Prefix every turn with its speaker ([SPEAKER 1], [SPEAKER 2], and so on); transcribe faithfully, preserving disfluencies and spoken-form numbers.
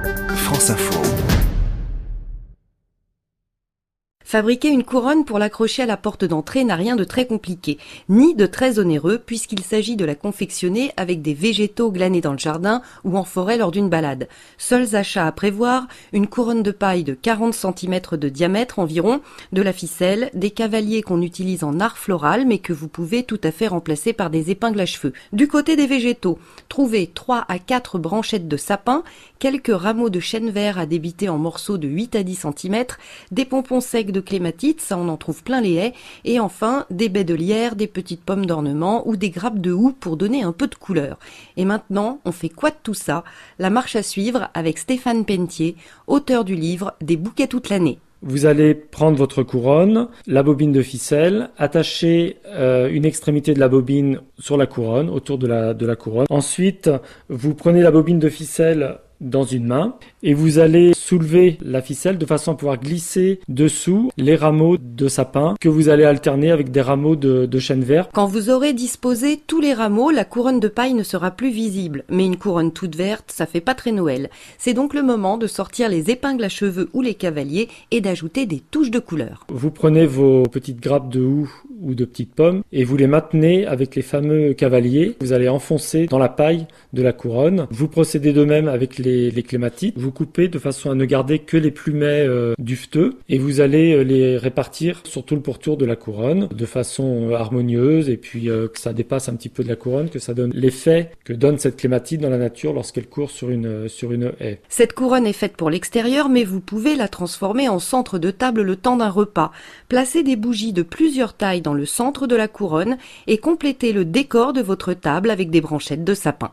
[SPEAKER 1] France Info.
[SPEAKER 2] Fabriquer une couronne pour l'accrocher à la porte d'entrée n'a rien de très compliqué, ni de très onéreux, puisqu'il s'agit de la confectionner avec des végétaux glanés dans le jardin ou en forêt lors d'une balade. Seuls achats à prévoir, une couronne de paille de quarante centimètres de diamètre environ, de la ficelle, des cavaliers qu'on utilise en art floral mais que vous pouvez tout à fait remplacer par des épingles à cheveux. Du côté des végétaux, trouvez trois à quatre branchettes de sapin, quelques rameaux de chêne vert à débiter en morceaux de huit à dix centimètres, des pompons secs de clématite, ça on en trouve plein les haies, et enfin des baies de lierre, des petites pommes d'ornement ou des grappes de houx pour donner un peu de couleur. Et maintenant, on fait quoi de tout ça? La marche à suivre avec Stéphane Pentier, auteur du livre Des bouquets toute l'année.
[SPEAKER 3] Vous allez prendre votre couronne, la bobine de ficelle, attacher euh, une extrémité de la bobine sur la couronne, autour de la, de la couronne. Ensuite, vous prenez la bobine de ficelle dans une main et vous allez soulever la ficelle de façon à pouvoir glisser dessous les rameaux de sapin que vous allez alterner avec des rameaux de, de chêne vert.
[SPEAKER 2] Quand vous aurez disposé tous les rameaux, la couronne de paille ne sera plus visible, mais une couronne toute verte, ça fait pas très Noël. C'est donc le moment de sortir les épingles à cheveux ou les cavaliers et d'ajouter des touches de couleur.
[SPEAKER 3] Vous prenez vos petites grappes de houx ou de petites pommes et vous les maintenez avec les fameux cavaliers. Vous allez enfoncer dans la paille de la couronne. Vous procédez de même avec les, les clématites. Vous coupez de façon à ne garder que les plumets euh, duveteux et vous allez les répartir sur tout le pourtour de la couronne de façon harmonieuse et puis euh, que ça dépasse un petit peu de la couronne, que ça donne l'effet que donne cette clématite dans la nature lorsqu'elle court sur une, sur une haie.
[SPEAKER 2] Cette couronne est faite pour l'extérieur, mais vous pouvez la transformer en centre de table le temps d'un repas. Placez des bougies de plusieurs tailles dans le centre de la couronne et complétez le décor de votre table avec des branchettes de sapin.